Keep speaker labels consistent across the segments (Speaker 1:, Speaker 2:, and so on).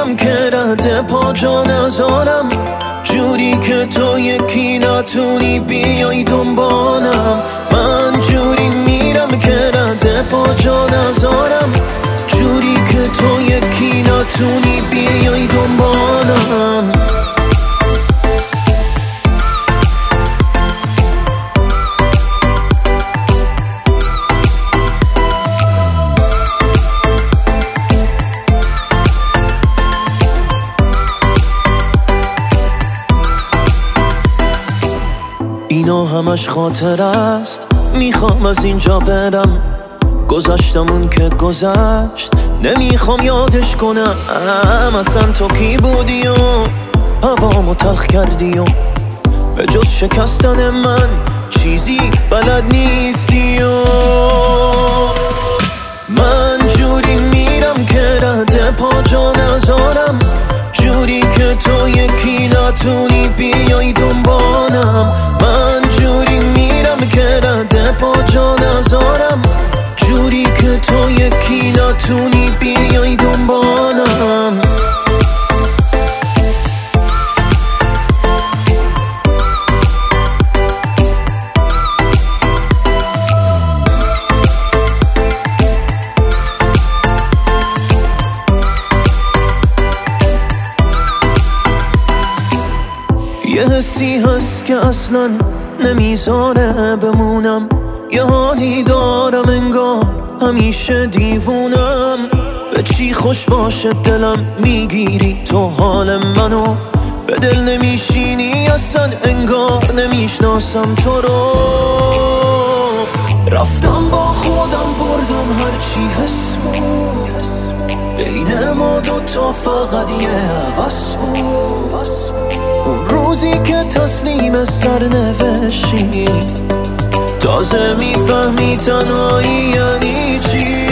Speaker 1: میرم که رد پا جا نذارم، جوری که تو یکی نتونی بیای دنبالم. من جوری میرم که رد پا جا نذارم، جوری که تو یکی نتونی بیای دنبالم. اینا همش خاطر است، میخوام از اینجا برم. گذشتمون که گذشت نمیخوام یادش کنم. اصلا تو کی بودی و هوامو تلخ کردی و به جز شکستن من چیزی بلد نیستی و من جوری میرم که رد پا جا نذارم، جوری که تو یکی نتونی بیای دنبالم. من جوری میرم که رد پا جا نذارم، جوری که تو یکی نتونی بیای دنبالم. یه حسی هست که اصلا نمیذاره بمونم، یه حالی دارم انگار همیشه دیوونم. به چی خوش باشه دلم میگیری تو حال منو، به دل نمیشینی اصلا انگار نمیشناسم تو رو. رفتم با خودم بردم هرچی حس بود، بین ما دوتا فقط یه هوس بود. اون روزی که تسلیم سرنوشتی، تازه میفهمی تنهایی یعنی چی.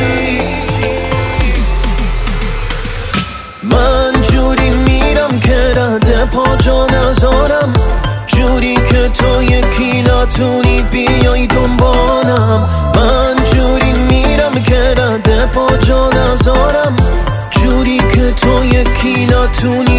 Speaker 1: من جوری میرم که رد پا جا نذارم، جوری که تو یکی نتونی بیای دنبالم. من جوری میرم که رد پا جا نذارم، جوری که تو یکی نتونی